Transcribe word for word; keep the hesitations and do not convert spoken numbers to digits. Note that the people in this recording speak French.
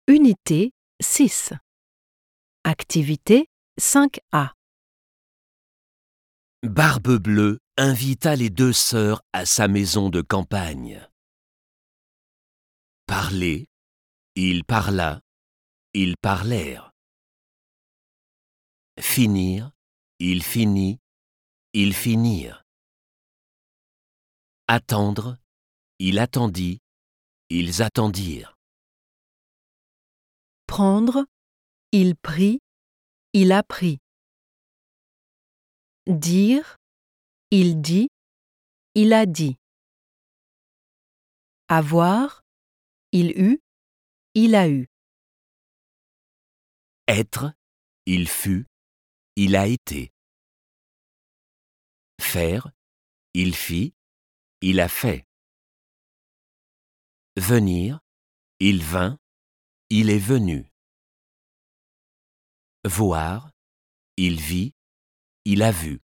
Unité six. Activité cinq A. Barbe-Bleue invita les deux sœurs à sa maison de campagne. Parler, il parla, ils parlèrent. Finir, il finit, ils finirent. Attendre, il attendit, ils attendirent. Prendre, il prit, il a pris. Dire, il dit, il a dit. Avoir, il eut, il a eu. Être, il fut, il a été. Faire, il fit, il a fait. Venir, il vint, il est venu. Voir, il vit, il a vu.